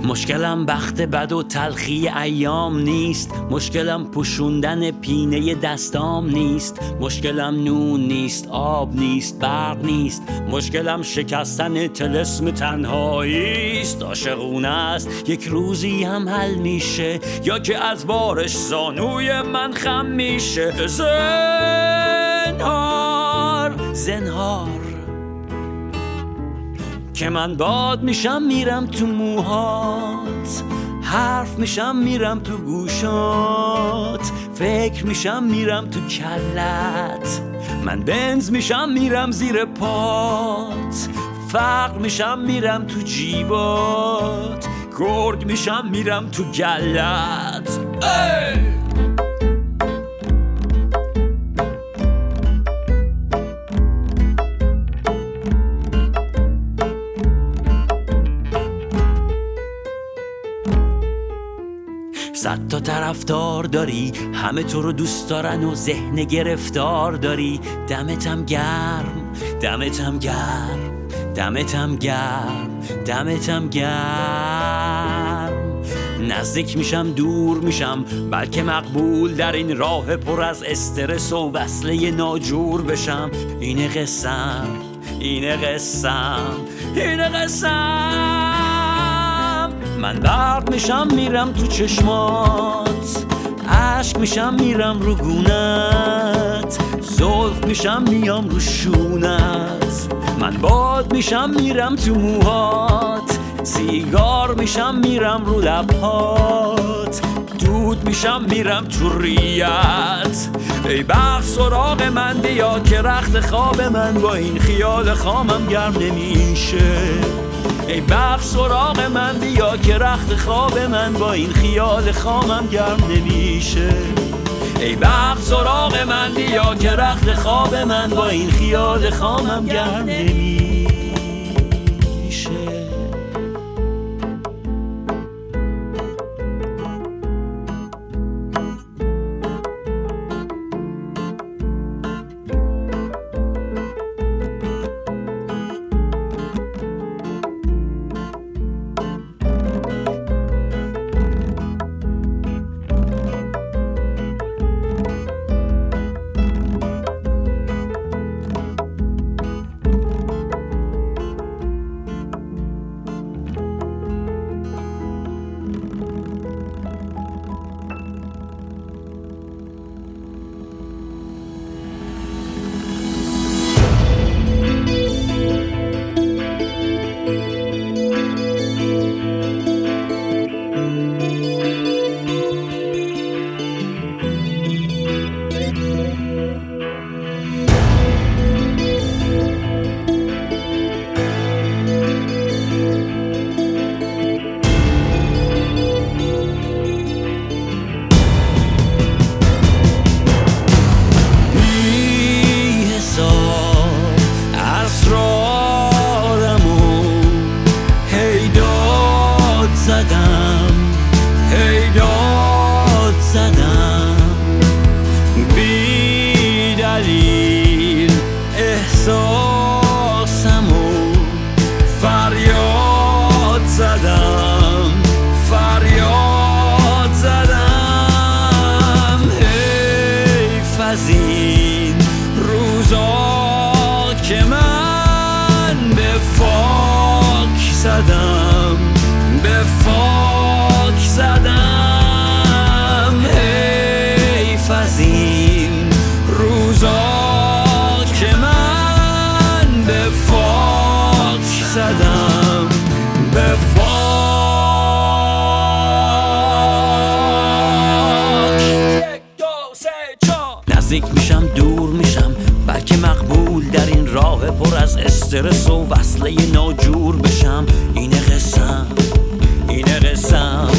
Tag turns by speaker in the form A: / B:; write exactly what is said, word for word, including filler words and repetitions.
A: مشکلم بخت بد و تلخی ایام نیست، مشکلم پوشوندن پینه دستام نیست، مشکلم نون نیست، آب نیست، برق نیست، مشکلم شکستن طلسم تنهایی است. عاشقونه است یک روزی هم حل میشه، یا که از بارش زانوی من خم میشه. زنهار زنهار که من باد میشم میرم تو موهات، حرف میشم میرم تو گوشات، فکر میشم میرم تو کلت، من بنز میشم میرم زیر پات، فقر میشم میرم تو جیبات، گرگ میشم میرم تو گلت. ای! صد تا طرفدار داری، همه تو رو دوست دارن و ذهن گرفتار داری. دمتم گرم، دمتم گرم، دمتم گرم، دمتم گرم. نزدیک میشم دور میشم، بلکه مقبول در این راه پر از استرس و وصله ناجور بشم. اینه قسم، اینه قسم، اینه قسم. من برق میشم میرم تو چشمات، عشق میشم میرم رو گونت، زلف میشم میام رو شونت، من باد میشم میرم تو موهات، سیگار میشم میرم رو لبهات، دود میشم میرم تو ریت. ای بخت سراغ من بیا که رخت خواب من با این خیال خامم گرم نمیشه. ای بخت سراغ من بیا که رخت خواب من با این خیال خامم گرم نمیشه. ای بخت سراغ من بیا که رخت خواب من با این خیال خامم گرم نمیشه. احساسمو فریاد زدم، فریاد زدم. حیف از این روزا که من به فاک زدم، به فاک زدم. حیف از این روزا زدم به فاک. نزدیک میشم دور میشم، بلکه مقبول در این راه پر از استرس و وصله ناجور بشم. اینه قسم، اینه قسم،